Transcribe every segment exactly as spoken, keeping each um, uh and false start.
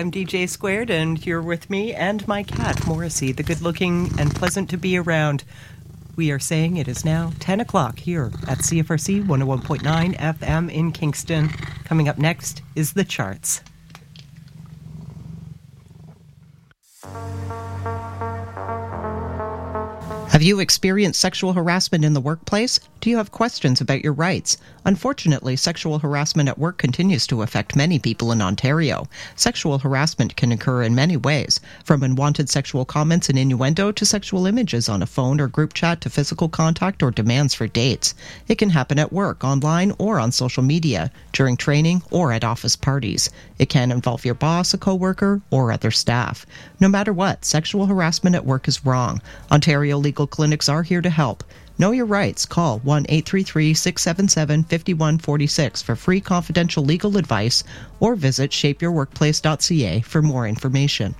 I'm D J Squared, and you're with me and my cat, Morrissey, the good-looking and pleasant to be around. We are saying it is now ten o'clock here at C F R C one oh one point nine F M in Kingston. Coming up next is The Charts. Have you experienced sexual harassment in the workplace? Do you have questions about your rights? Unfortunately, sexual harassment at work continues to affect many people in Ontario. Sexual harassment can occur in many ways, from unwanted sexual comments and innuendo to sexual images on a phone or group chat to physical contact or demands for dates. It can happen at work, online, or on social media, during training, or at office parties. It can involve your boss, a coworker, or other staff. No matter what, sexual harassment at work is wrong. Ontario legal clinics are here to help. Know your rights. Call one eight three three, six seven seven, five one four six for free confidential legal advice, or visit shape your workplace dot c a for more information.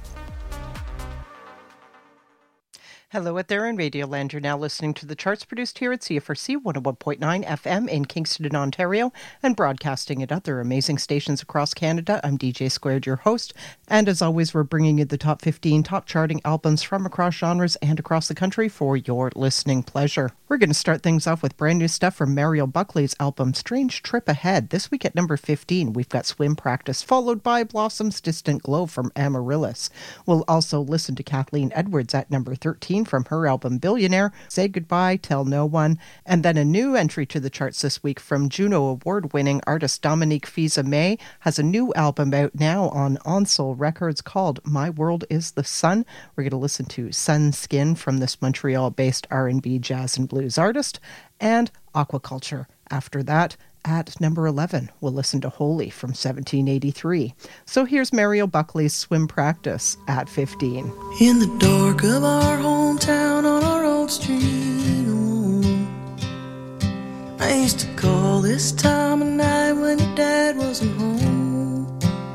Hello out there in Radioland. You're now listening to The Charts, produced here at C F R C one oh one point nine F M in Kingston, Ontario, and broadcasting at other amazing stations across Canada. I'm D J Squared, your host, and as always, we're bringing you the top fifteen top charting albums from across genres and across the country for your listening pleasure. We're going to start things off with brand new stuff from Mariel Buckley's album Strange Trip Ahead. This week at number fifteen, we've got Swim Practice, followed by Blossom's Distant Glow from Amaryllis. We'll also listen to Kathleen Edwards at number thirteen from her album Billionaire, Say Goodbye, Tell No One, and then a new entry to the charts this week from Juno Award-winning artist Dominique Fils-Aimé has a new album out now on Onsole Records called My World is the Sun. We're going to listen to Sun Skin from this Montreal-based R and B, jazz, and blues artist, and Aquaculture. After that, at number eleven, we'll listen to Holy from seventeen eighty-three. So here's Mariel Buckley's Swim Practice at fifteen. In the dark of our hometown on our old street, oh, I used to call this time of night when your dad wasn't home.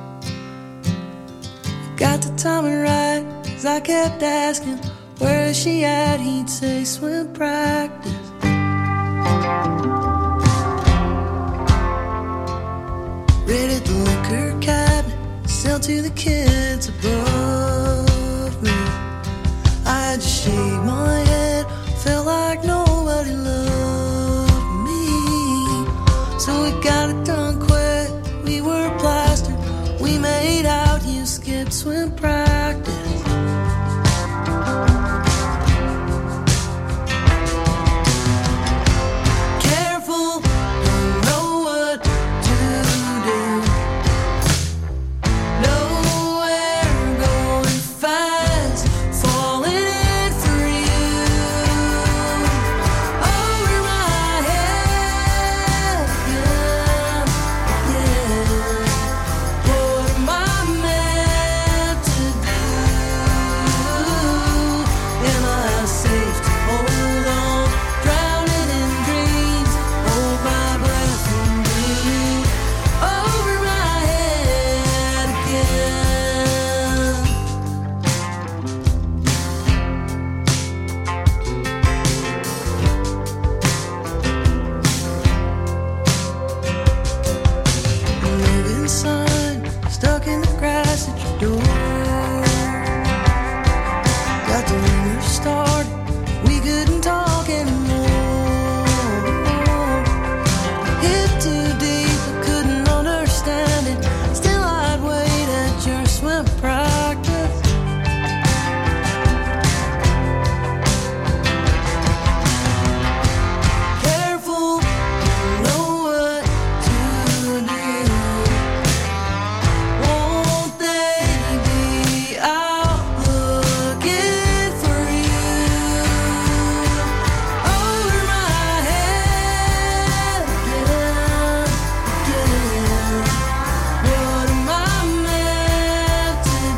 You got the timing right, 'cause I kept asking, where is she at? He'd say, swim practice. Raided the liquor cabinet, sell to the kids above me. I just shaved my head, felt like nobody loved me. So we got it done quick, we were plastered, we made out, you skipped swim practice. To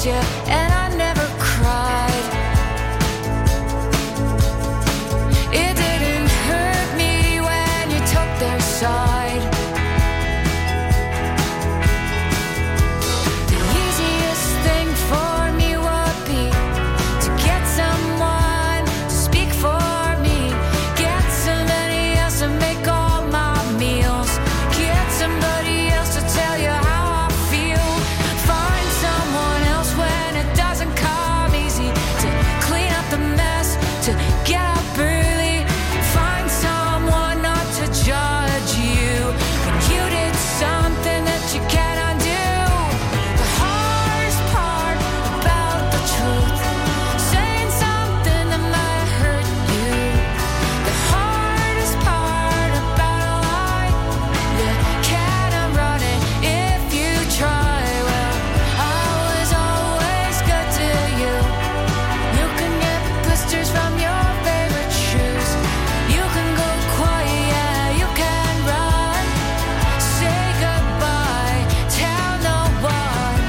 you, and I never cried. It didn't hurt me when you took their side. The easiest thing for me would be to get someone to speak for me, get somebody else to make all my meals, get somebody else to tell you how I feel, find someone else when it doesn't come easy to clean up the mess, to get up early, find someone not to judge you when you did something that you can't undo. The hardest part about the truth, saying something that might hurt you. The hardest part about a lie, you can't outrun it if you try. Well, I was always good to you. You can get blisters from your favorite shoes. You can go quiet, yeah, you can run. Say goodbye, tell no one.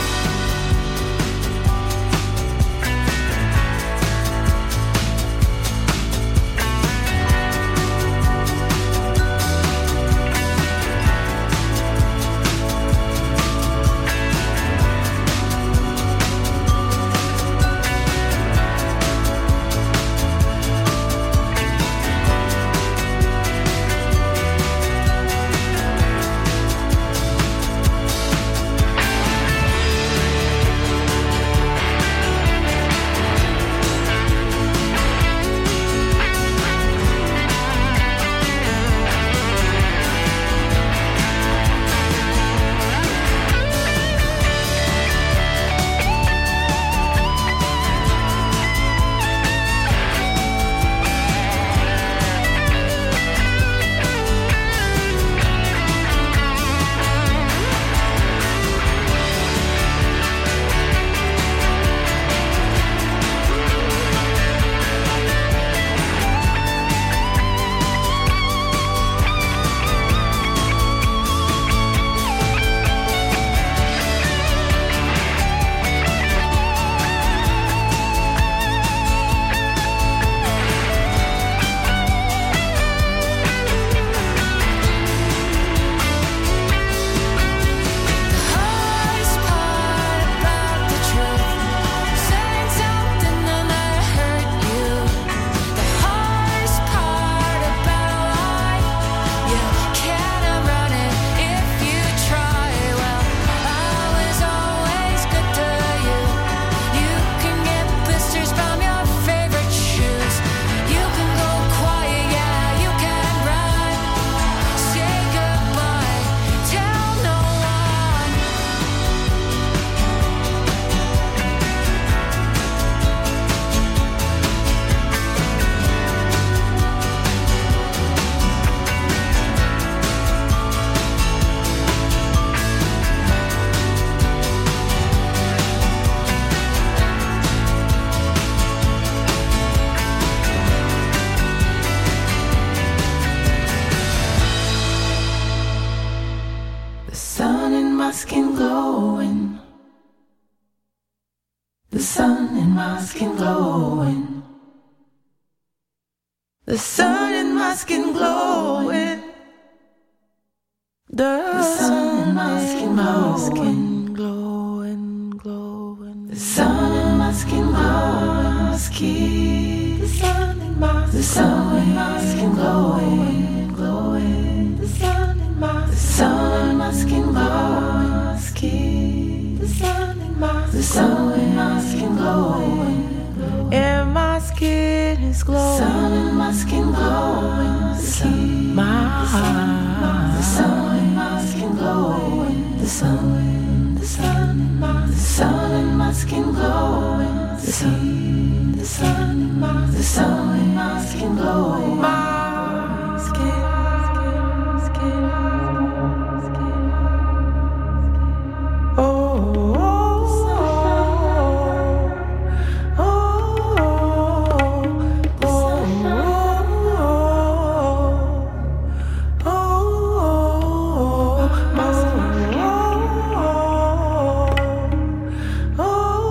The hardest part about the truth, saying something that might hurt you. The hardest part about a lie, you can't outrun it if you try. Well, I was always good to you. You can get blisters from your favorite shoes. You can go quiet, yeah, you can run. Say goodbye, tell no one. The sun in my skin glowing. The sun in my skin glowing. The sun in my skin glowing. The sun in my skin glowing, glowing, glowing. The sun in my skin glowing, skin. The sun in my the sun in my skin glowing, glowing. The sun in my the sun in my skin glowing, skin. The sun in my the sun in my skin glowing, and my skin is glowing. The sun in my skin glowing, skin. My the sun in my skin glowing, the sun, the sun in my the sun in my skin glowing, the sun, the sun in my the sun in my skin glowing, my skin, skin, skin, skin. Oh. Oh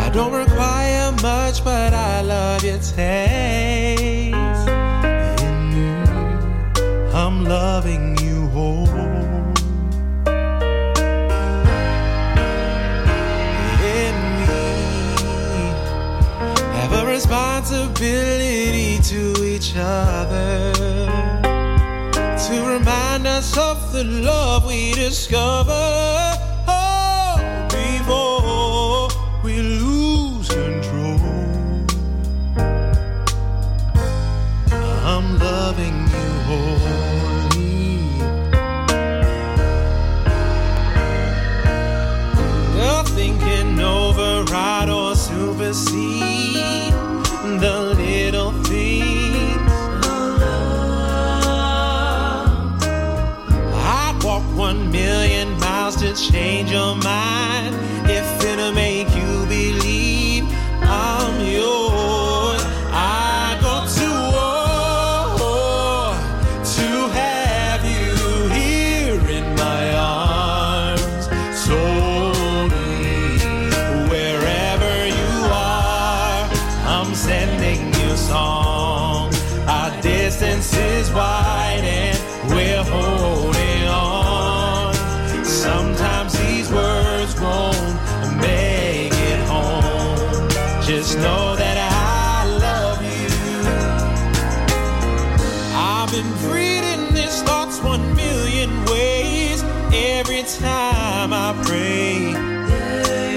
I don't require much, but I love your taste. In me, I'm loving you whole. In me, have a responsibility to each other, to remind us of the love we discover. Oh, before we lose control, I'm loving you wholly. Nothing can override or supersede the little things of love. I'd walk one million miles to change your mind if it'll make you believe I'm yours. I go to war to have you here in my arms. Solely, wherever you are, I'm sending you songs. Our distance is wide and we're holding on. Sometimes these words won't make it home. Just know that I love you. I've been reading these thoughts one million ways. Every time I pray, they're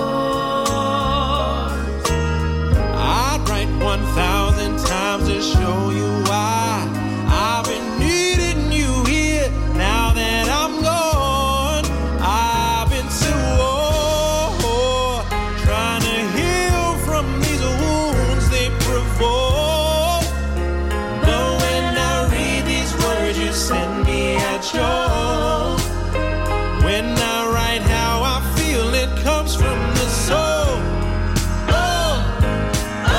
yours. I'd write one thousand times to show you why I've been needing you here now that I'm gone. I've been to war, trying to heal from these wounds they provoke. But when I read these words you send me at your, when I write how I feel, it comes from the soul. Oh, oh,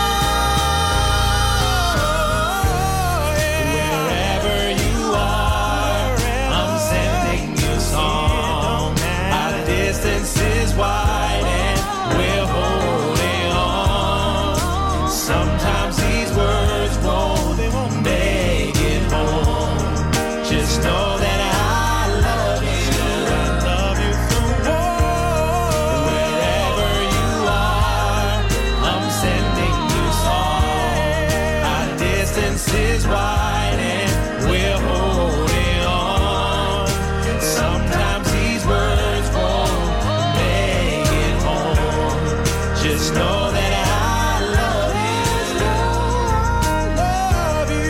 yeah. Wherever you are, I'm sending you songs. Our distance is wide and we're holding on. Sometimes these words won't, they won't make it home. Just know that I love you. I love you through war. Wherever you are, I'm sending you songs. Our distance is wide and we're holding on. Sometimes these words won't make it home. Just know that I love you. I love you.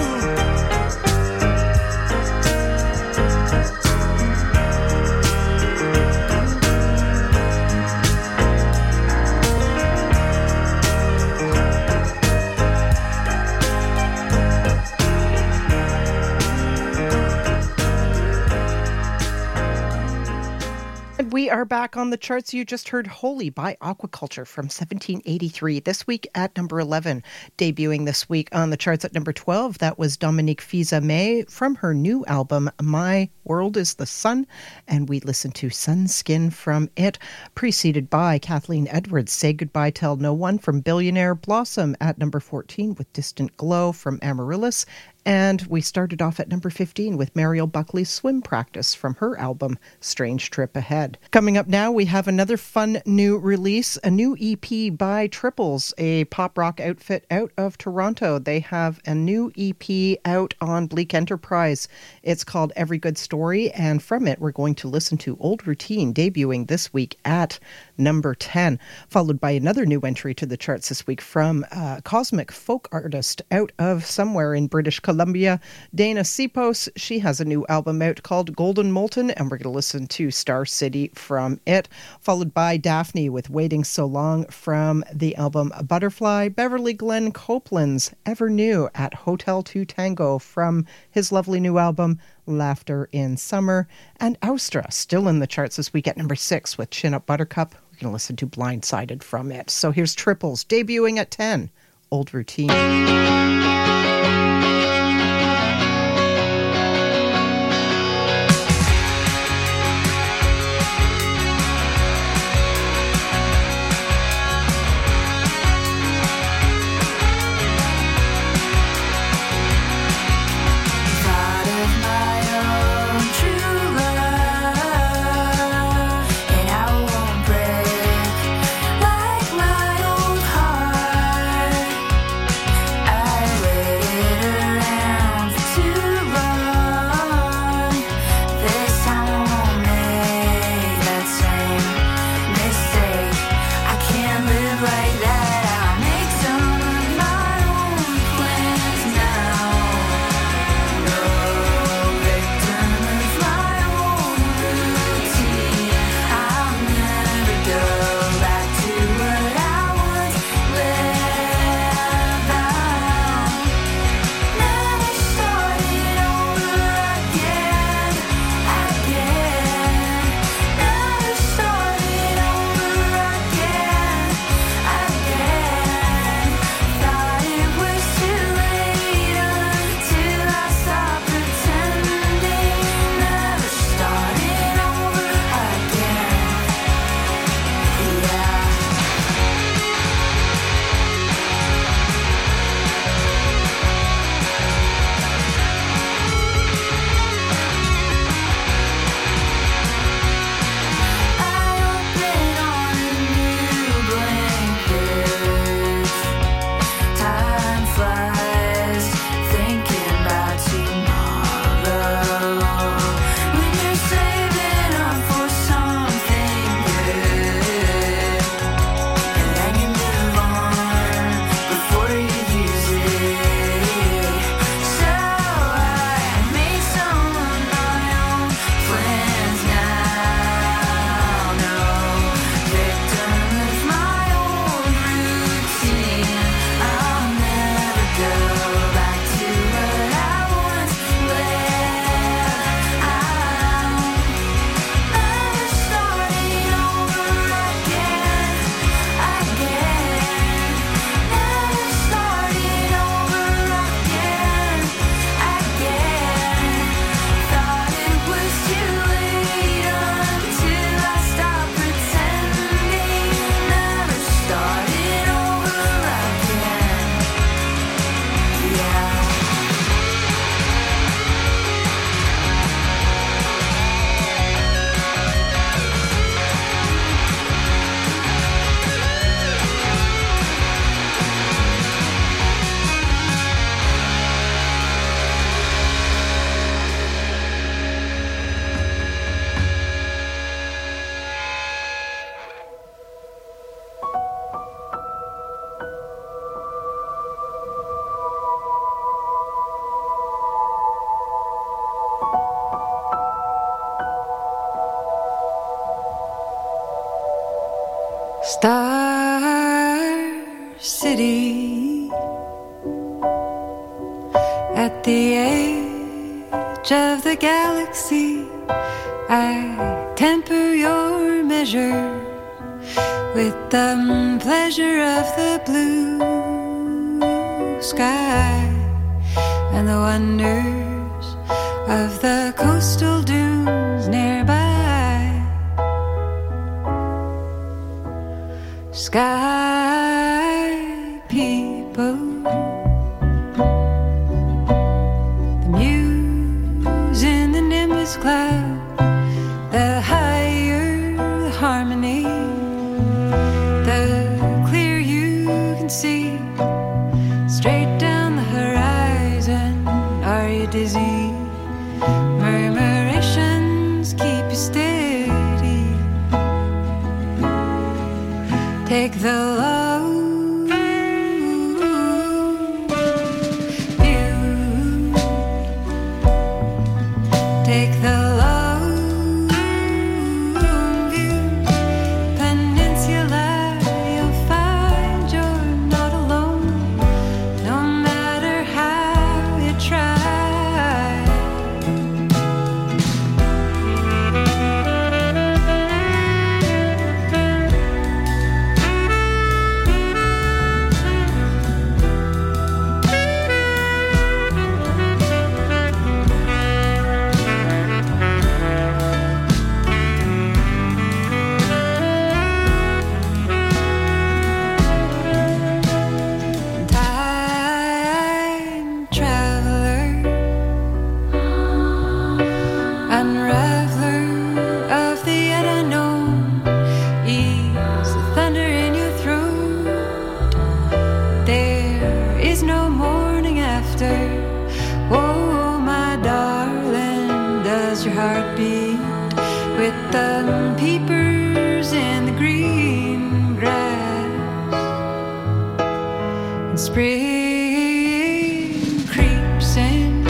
And we are back on the charts. You just heard Holy by Aquaculture from seventeen eighty-three. This week at number eleven. Debuting this week on the charts at number twelve, that was Dominique Fils-Aimé from her new album, My World is the Sun. And we listened to Sunskin from it, preceded by Kathleen Edwards, Say Goodbye, Tell No One from Billionaire. Blossom at number fourteen with Distant Glow from Amaryllis. And we started off at number fifteen with Mariel Buckley's Swim Practice from her album, Strange Trip Ahead. Coming up now, we have another fun new release, a new E P by Triples, a pop rock outfit out of Toronto. They have a new E P out on Bleak Enterprise. It's called Every Good Story, and from it, we're going to listen to Old Routine, debuting this week at number ten, followed by another new entry to the charts this week from a cosmic folk artist out of somewhere in British Columbia, Dana Sipos. She has a new album out called Golden Molten, and we're going to listen to Star City from it, followed by Daphne with Waiting So Long from the album Butterfly, Beverly Glenn Copeland's Ever New at Hotel two Tango from his lovely new album Laughter in Summer, and Austra still in the charts this week at number six with Chin Up Buttercup. We're going to listen to Blindsided from it. So here's Triples debuting at ten, Old Routine. Star City, at the edge of the galaxy, I temper your measure with the pleasure of the blue sky and the wonders of the coastal dunes nearby. Sky people, the muse in the nimbus cloud, the higher the harmony, the clear you can see straight down the horizon. Are you dizzy? Murmurations keep you steady. Take the low view. Take the low view. Peninsula, you'll find you're not alone, no matter how you try. Time traveler, unraveler of the yet unknown, ease the thunder in your throat. There is no morning after. Oh, my darling, does your heart beat with the peepers in the green grass? And spring creeps in,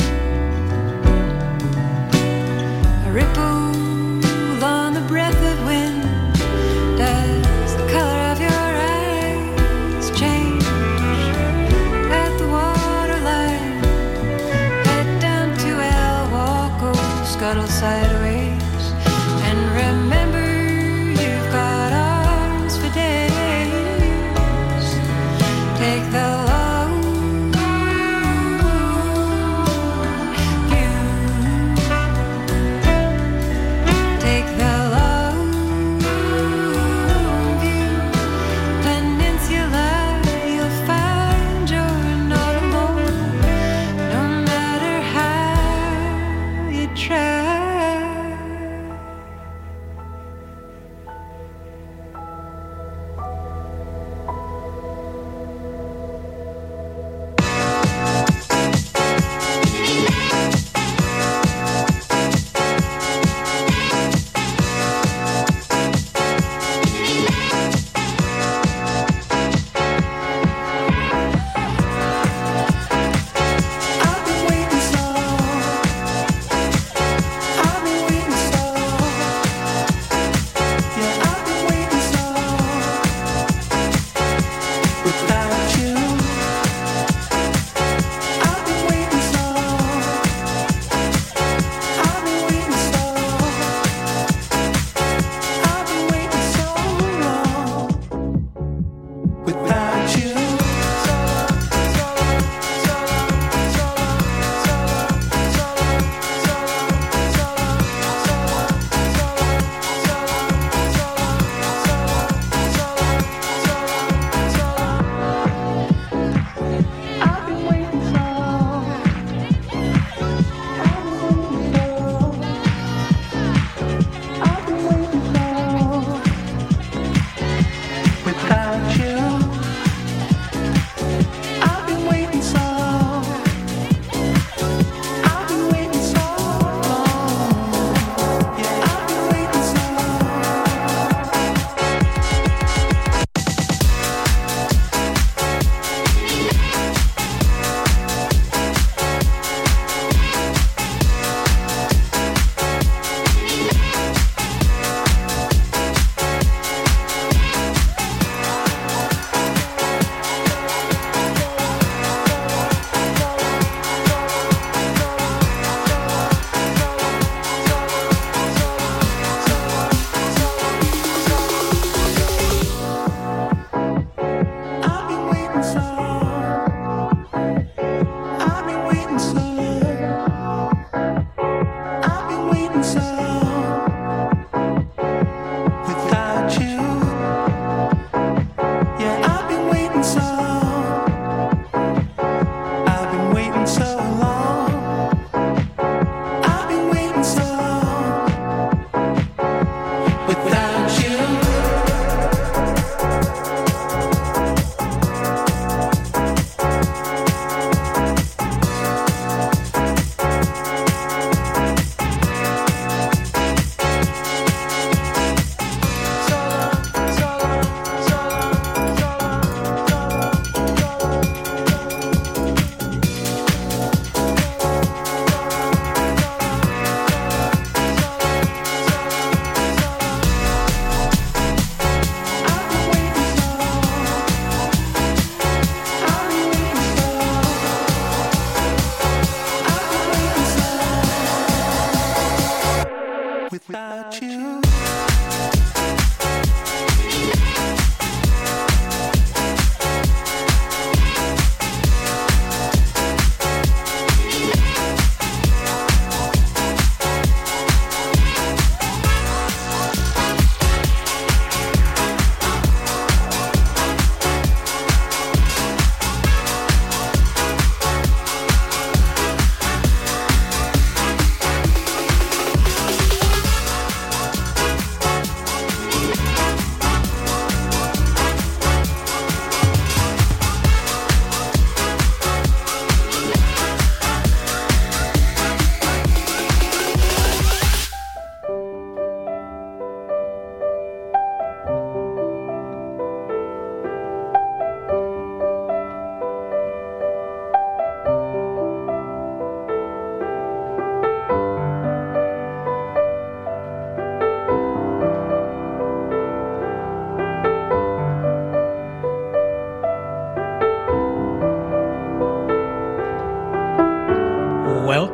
a ripple on the breath of wind. Does the color of your eyes change at the waterline? Head down to El Waco, scuttle sideways, and remember you've got arms for days. Take the long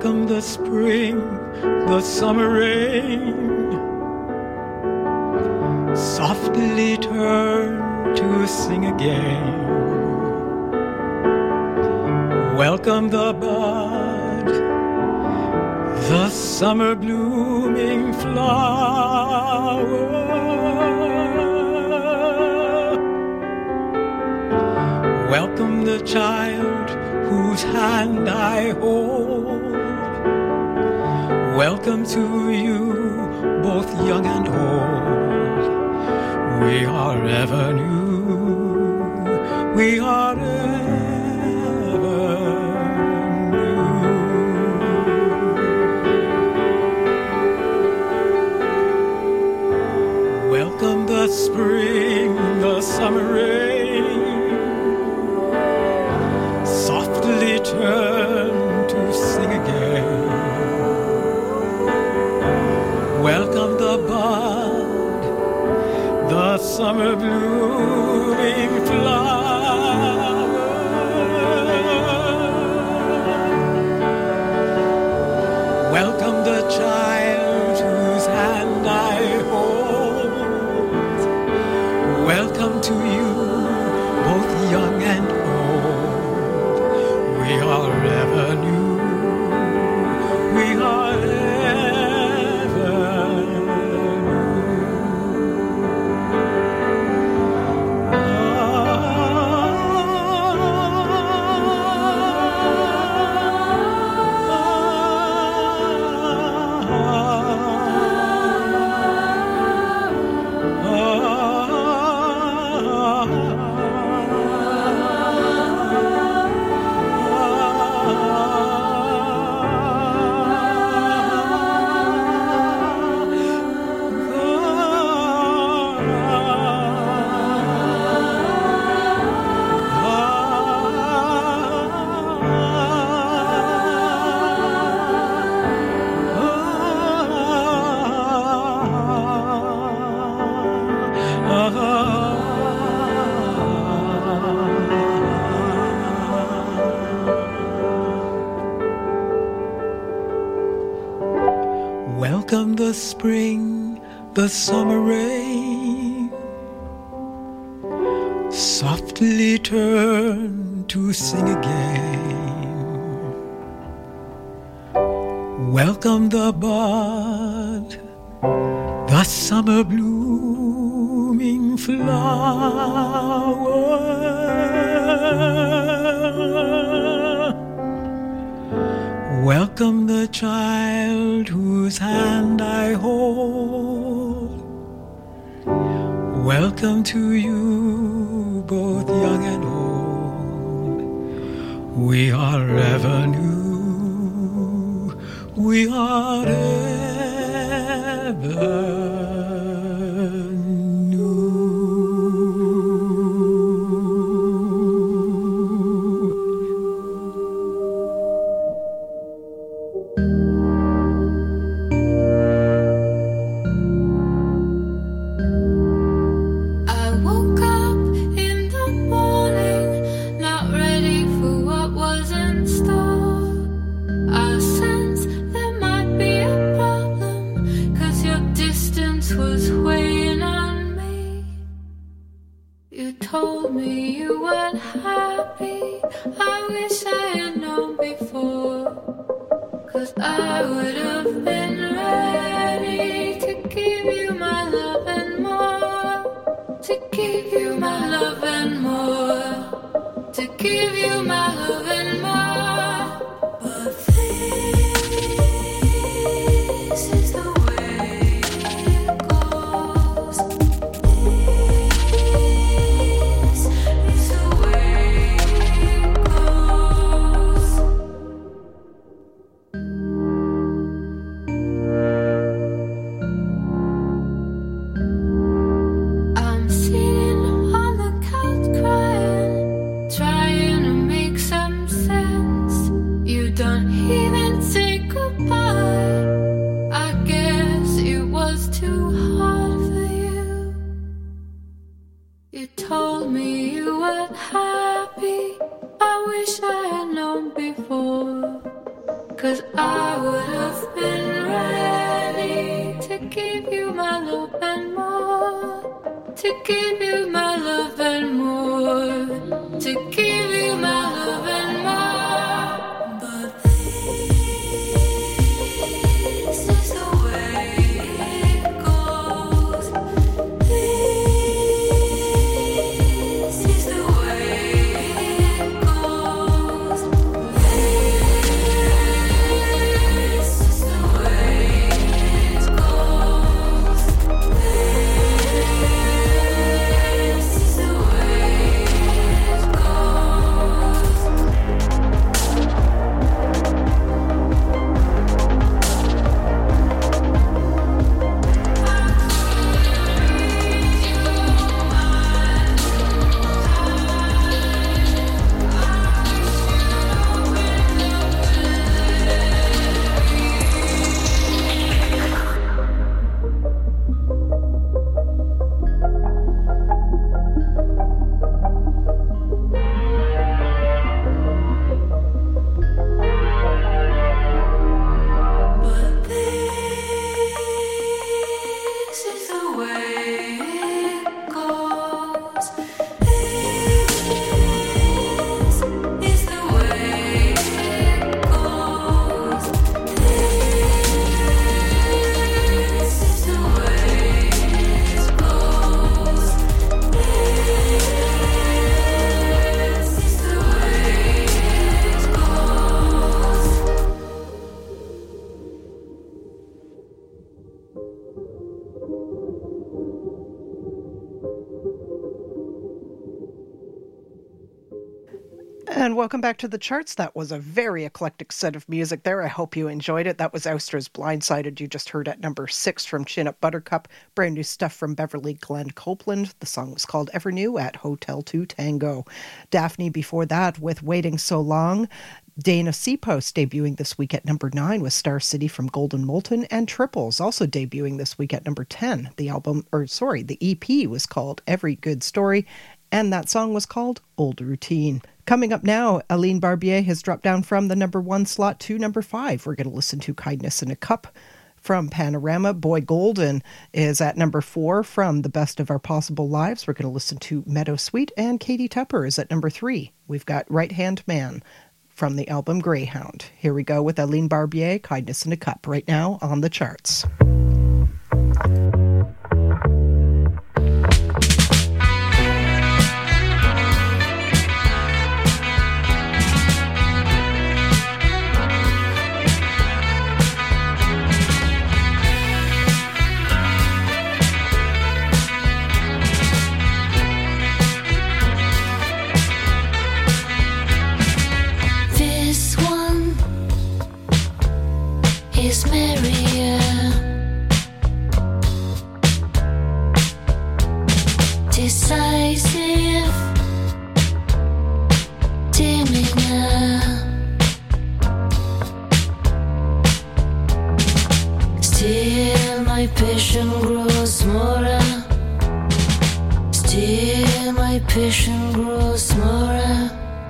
Welcome the spring, the summer rain. Softly turn to sing again. Welcome the bud, the summer blooming flower. Welcome the child whose hand I hold. Welcome to you, both young and old. We are ever new. We are ever new. Welcome the spring, the summer rain. Softly turn to sing again. Welcome the bud, the summer blooming flower. Welcome the child whose hand I hold. Welcome to you, both young and old. We are ever new. We are ever Welcome the spring, the summer rain. Softly turn to sing again. Welcome the bud, the summer blooming flower. Welcome the child whose hand I hold. Welcome to you, both young and old. We are ever new. We are ever 'cause I would have been ready to give you my love and more, to give you my love and more, to give you my love and more. But this is the way it goes. This is the way it goes. This is the way it goes. This is the way it goes. But this is the way it goes. This is the way it goes. This is the way it goes. This is the way it goes. And welcome back to the charts. That was a very eclectic set of music there. I hope you enjoyed it. That was Ouster's Blindsided. You just heard at number six from Chin Up Buttercup. Brand new stuff from Beverly Glenn Copeland. The song was called Ever New at Hotel two Tango. Daphne before that with Waiting So Long. Dana Seapost debuting this week at number nine with Star City from Golden Molten, and Triples also debuting this week at number ten. The album, or sorry, the E P was called Every Good Story, and that song was called Old Routine. Coming up now, Aline Barbier has dropped down from the number one slot to number five. We're going to listen to Kindness in a Cup from Panorama. Boy Golden is at number four from The Best of Our Possible Lives. We're going to listen to Meadow Sweet, and Katie Tupper is at number three. We've got Right Hand Man from the album Greyhound. Here we go with Aline Barbier, Kindness in a Cup, right now on the charts. This one is merrier, decisive, demeanor, still my passion grows smaller, still my passion grows smaller.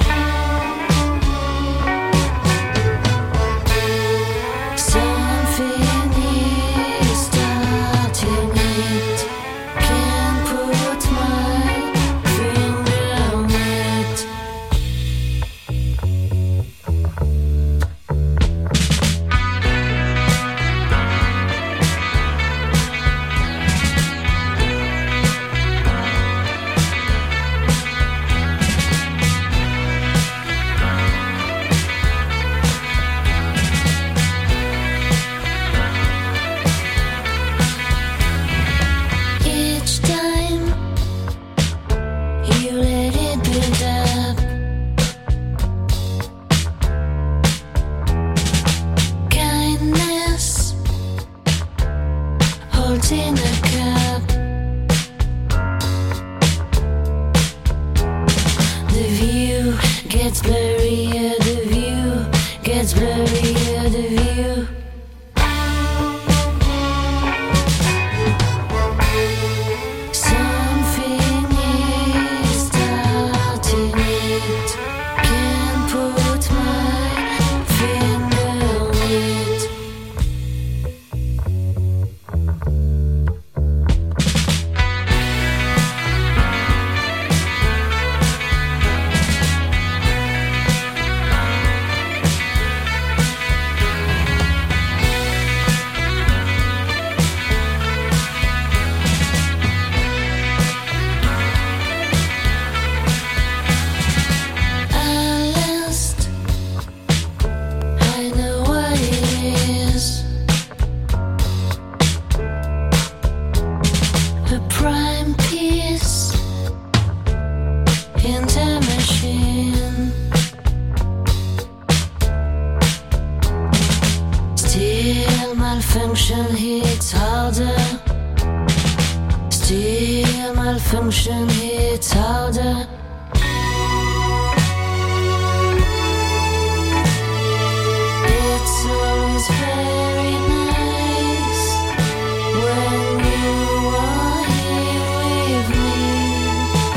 Something is starting it. Can't put my finger on it. Each time you let it build up, kindness holds in a cup. The view gets blurrier, the view gets blurrier, the view. Something is starting it. Can't put my finger on function hits harder. It's always very nice when you are here with me.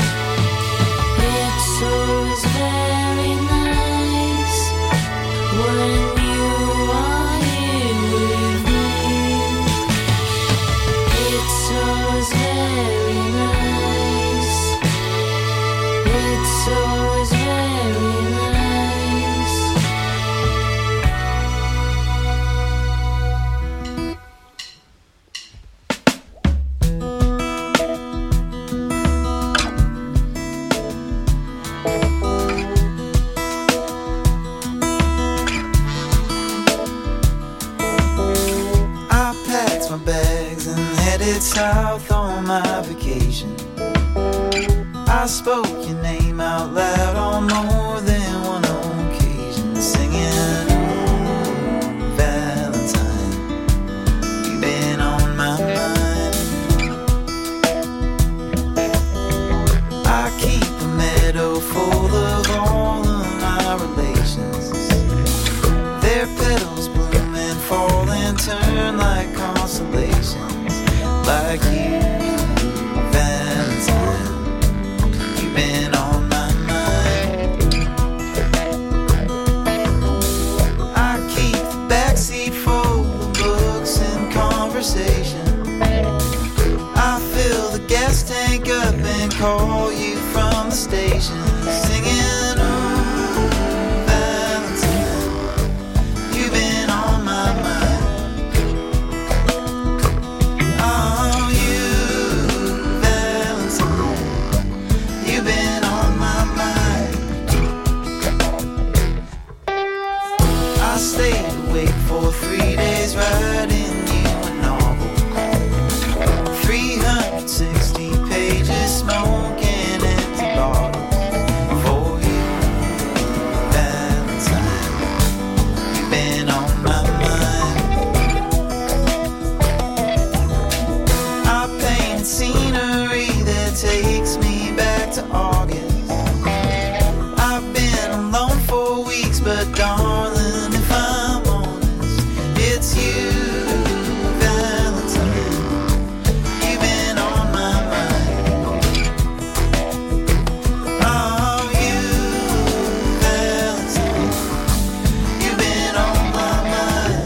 It's always very nice when you are here with me. It's always very nice. It's always very nice. I packed my bags and headed south on my vacation. I spoke your name out loud on more than one occasion, singing, "Ooh, Valentine, you've been on my mind." I keep a meadow full of all of my relations. Their petals bloom and fall and turn like constellations. Like you, Valentine, you've been on my mind. I keep the backseat full of books and conversation. I fill the gas tank up and call you from the station, singing, "Ooh, Valentine, you've been on my mind." Oh, you, Valentine, you've been on my mind. I stayed awake for three days writing you a novel. three hundred sixty pages, smoking empty bottles for you, Valentine. You've been on my mind. I paint scenery that takes me back to August. I've been alone for weeks, but darling, if I'm honest, it's you, Valentine. You've been on my mind. Oh, you, Valentine, you've been on my mind.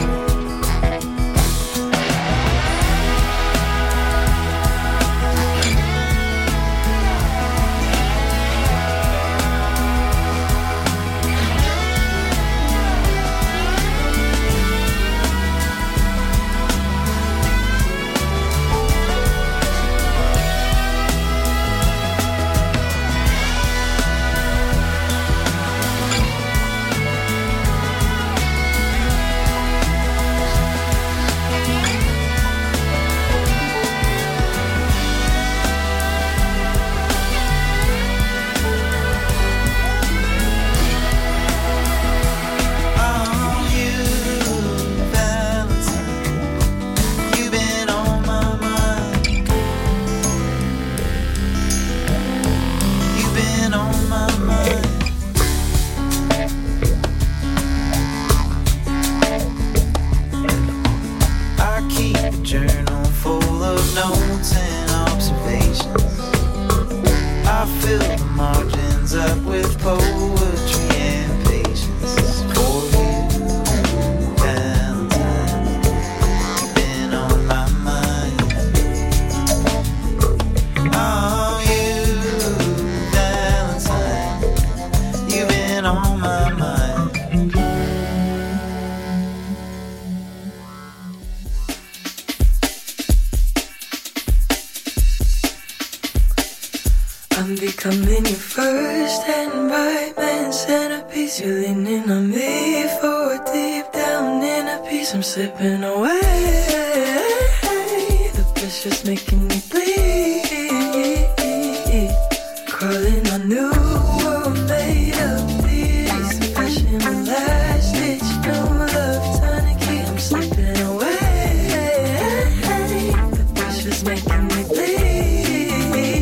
Oh, you, Valentine, you've been on my mind. You've been on my mind. I keep a journal full of notes and observations. I fill the margins up with poetry and patience for you, Valentine. You've been on my mind. Oh, you, Valentine, you've been on my mind. I'm becoming your first and right man centerpiece. You're leaning on me for deep down inner peace. I'm slipping away. The pressure's making me bleed. Crawling on new world made of these. Passion and last ditch, no love, trying to keep. I'm slipping away. The pressure's making me bleed.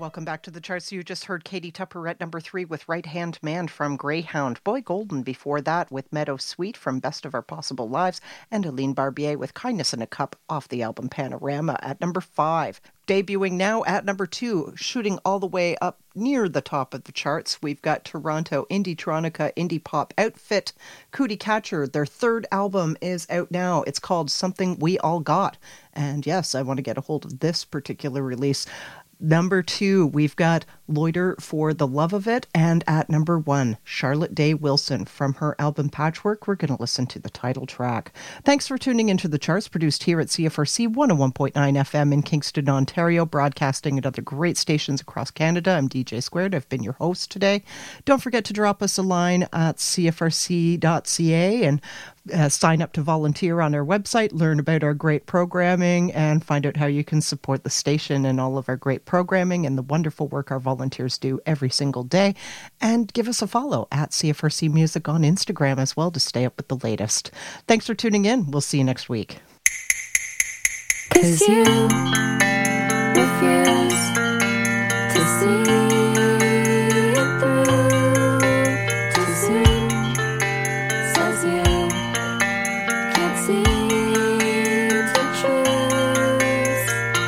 Welcome back to the charts. You just heard Katie Tupper at number three with Right Hand Man from Greyhound. Boy Golden before that with Meadow Sweet from Best of Our Possible Lives. And Aline Barbier with Kindness in a Cup off the album Panorama at number five. Debuting now at number two, shooting all the way up near the top of the charts, we've got Toronto Indie-tronica indie pop outfit Cootie Catcher. Their third album is out now. It's called Something We All Got. And yes, I want to get a hold of this particular release. Number two, we've got Loiter for the Love of It. And at number one, Charlotte Day Wilson. From her album Patchwork, we're going to listen to the title track. Thanks for tuning into the charts, produced here at C F R C one oh one point nine F M in Kingston, Ontario, broadcasting at other great stations across Canada. I'm D J Squared. I've been your host today. Don't forget to drop us a line at c f r c dot c a and Uh, sign up to volunteer on our website, learn about our great programming, and find out how you can support the station and all of our great programming and the wonderful work our volunteers do every single day. And give us a follow at C F R C Music on Instagram as well to stay up with the latest. Thanks for tuning in. We'll see you next week. 'Cause you refuse to see it through. Too soon, says you. See to choose.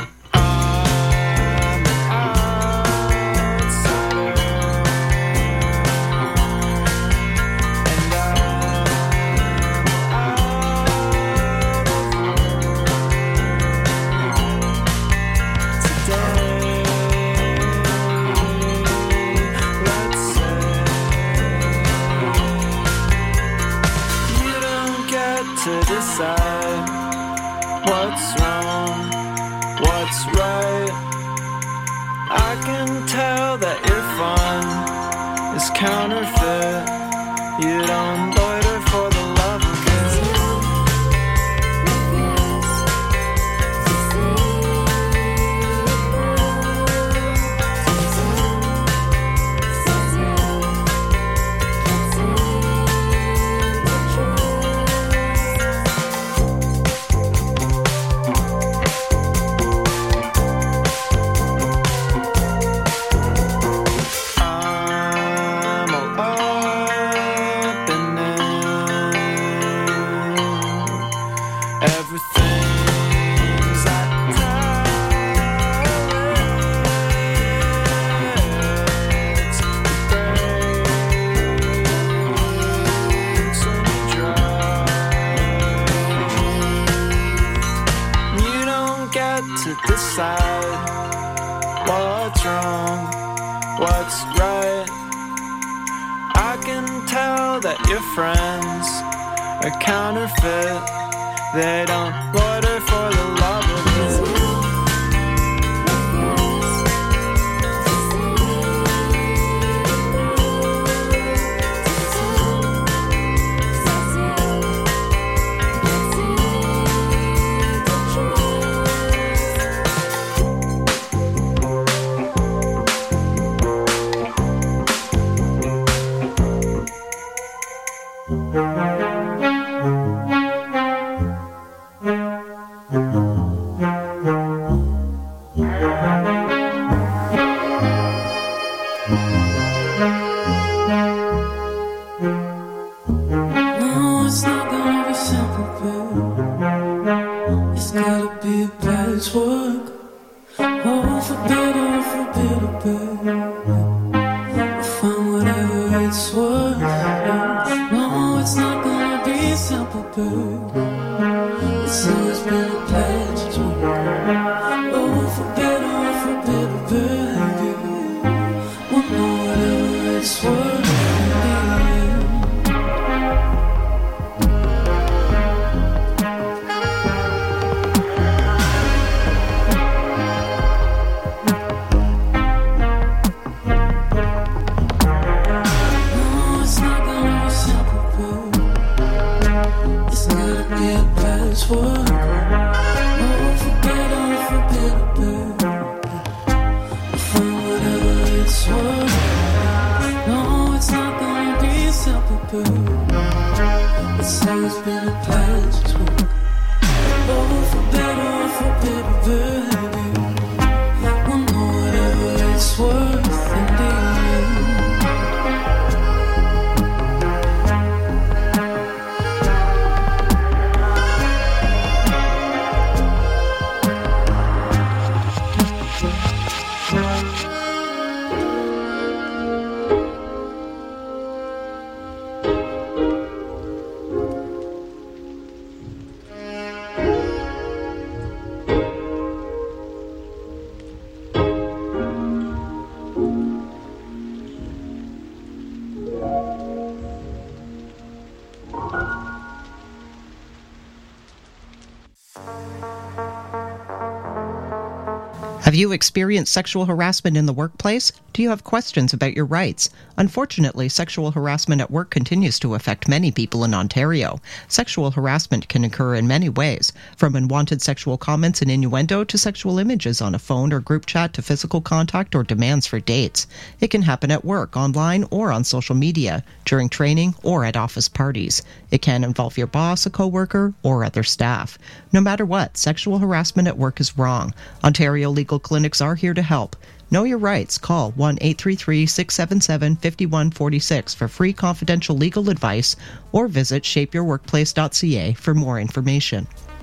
I'm an outsider, and to decide what's wrong, what's right. I can tell that your fun is counterfeit. You don't loiter for the love of it. Decide what's wrong, what's right. I can tell that your friends are counterfeit. They don't loiter for the love of it. Have you experienced sexual harassment in the workplace? Do you have questions about your rights? Unfortunately, sexual harassment at work continues to affect many people in Ontario. Sexual harassment can occur in many ways, from unwanted sexual comments and innuendo to sexual images on a phone or group chat to physical contact or demands for dates. It can happen at work, online, or on social media, during training, or at office parties. It can involve your boss, a coworker, or other staff. No matter what, sexual harassment at work is wrong. Ontario Legal Clinics are here to help. Know your rights. Call one eight three three, six seven seven, five one four six for free confidential legal advice or visit shape your workplace dot c a for more information.